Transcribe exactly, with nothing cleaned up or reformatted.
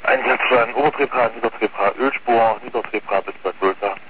Einsatz für ein Obertrepar, Niedertrepar, Ölspur, Niedertrepar bis Bad Sulza.